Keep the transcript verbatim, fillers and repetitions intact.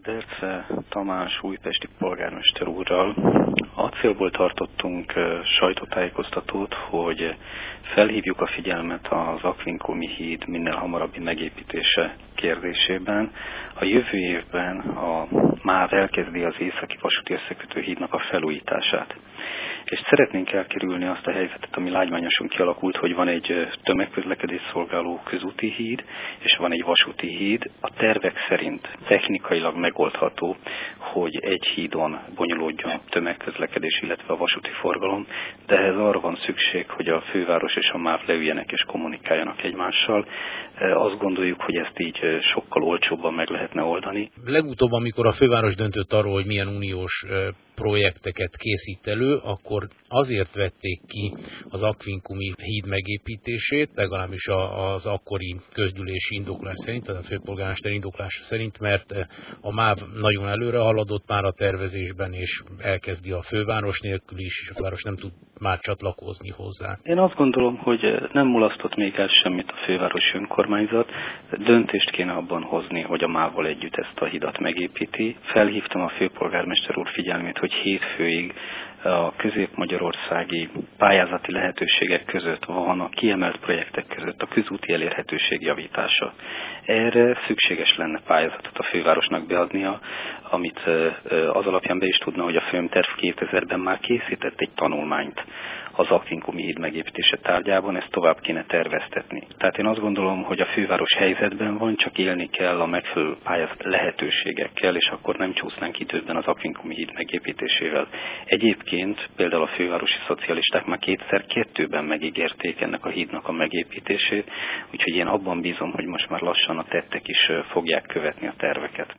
Berce Tamás újpesti polgármester úrral a célból tartottunk sajtótájékoztatót, hogy felhívjuk a figyelmet az Aquincumi híd minél hamarabbi megépítése kérdésében. A jövő évben a MÁV elkezdi az északi vasúti összekötő hídnak a felújítását. És szeretnénk elkerülni azt a helyzetet, ami lágymányosan kialakult, hogy van egy tömegközlekedés szolgáló közúti híd, és van egy vasúti híd. A tervek szerint technikailag megoldható, hogy egy hídon bonyolódjon a tömegközlekedés, illetve a vasúti forgalom, de ehhez arra van szükség, hogy a főváros és a MÁV leüljenek és kommunikáljanak egymással. Azt gondoljuk, hogy ezt így sokkal olcsóbban meg lehetne oldani. Legutóbb, amikor a főváros döntött arról, hogy milyen uniós projekteket készít elő, akkor azért vették ki az Aquincumi híd megépítését, legalábbis az akkori közgyűlési indoklás szerint, tehát a főpolgármester indoklása szerint, mert a MÁV nagyon előre haladott már a tervezésben, és elkezdi a főváros nélkül is, és a főváros nem tud már csatlakozni hozzá. Én azt gondolom, hogy nem mulasztott még el semmit a fővárosi önkormányzat. Döntést kéne abban hozni, hogy a MÁV-val együtt ezt a hidat megépíti. Felhívtam a főpolgármester úr figyelmét, hogy hétfőig a közép-magyarországi pályázati lehetőségek között van a kiemelt projektek között a közúti elérhetőség javítása. Erre szükséges lenne pályázatot a fővárosnak beadnia, amit az alapján be is tudna, hogy a Főmterv kétezerben már készített egy tanulmányt az Aquincumi híd megépítése tárgyában, ezt tovább kéne terveztetni. Tehát én azt gondolom, hogy a főváros helyzetben van, csak élni kell a megfelelő pályázat lehetőségekkel, és akkor nem csúsznánk időben az Aquincumi híd megépítésével. Egyébként például a fővárosi szocialisták már kétszer kettőben megígérték ennek a hídnak a megépítését, úgyhogy én abban bízom, hogy most már lassan a tettek is fogják követni a terveket.